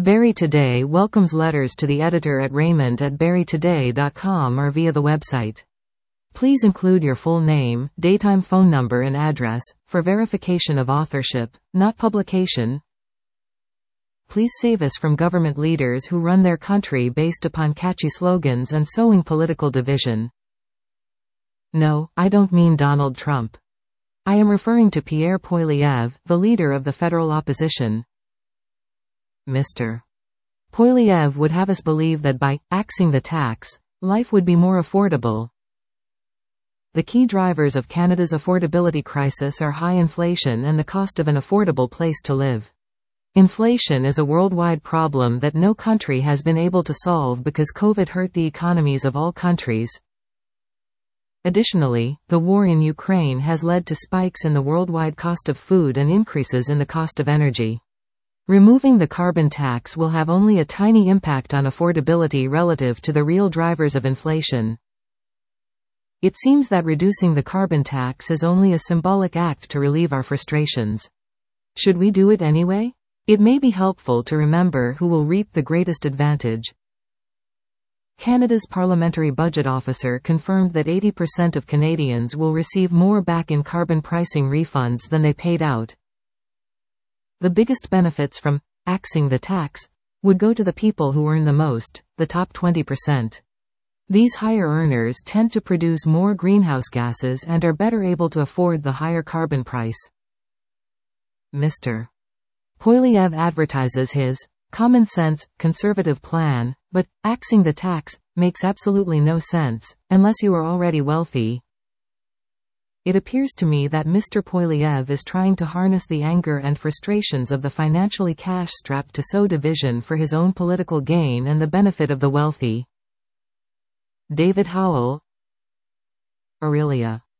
Barry Today welcomes letters to the editor at raymond@barrytoday.com or via the website. Please include your full name, daytime phone number and address, for verification of authorship, not publication. Please save us from government leaders who run their country based upon catchy slogans and sowing political division. No, I don't mean Donald Trump. I am referring to Pierre Poilievre, the leader of the federal opposition. Mr. Poilievre would have us believe that by axing the tax, life would be more affordable. The key drivers of Canada's affordability crisis are high inflation and the cost of an affordable place to live. Inflation is a worldwide problem that no country has been able to solve because COVID hurt the economies of all countries. Additionally, the war in Ukraine has led to spikes in the worldwide cost of food and increases in the cost of energy. Removing the carbon tax will have only a tiny impact on affordability relative to the real drivers of inflation. It seems that reducing the carbon tax is only a symbolic act to relieve our frustrations. Should we do it anyway? It may be helpful to remember who will reap the greatest advantage. Canada's Parliamentary Budget Officer confirmed that 80% of Canadians will receive more back in carbon pricing refunds than they paid out. The biggest benefits from axing the tax would go to the people who earn the most, the top 20%. These higher earners tend to produce more greenhouse gases and are better able to afford the higher carbon price. Mr. Poilievre advertises his common-sense, conservative plan, but axing the tax makes absolutely no sense, unless you are already wealthy. It appears to me that Mr. Poilievre is trying to harness the anger and frustrations of the financially cash-strapped to sow division for his own political gain and the benefit of the wealthy. David Howell, Aurelia.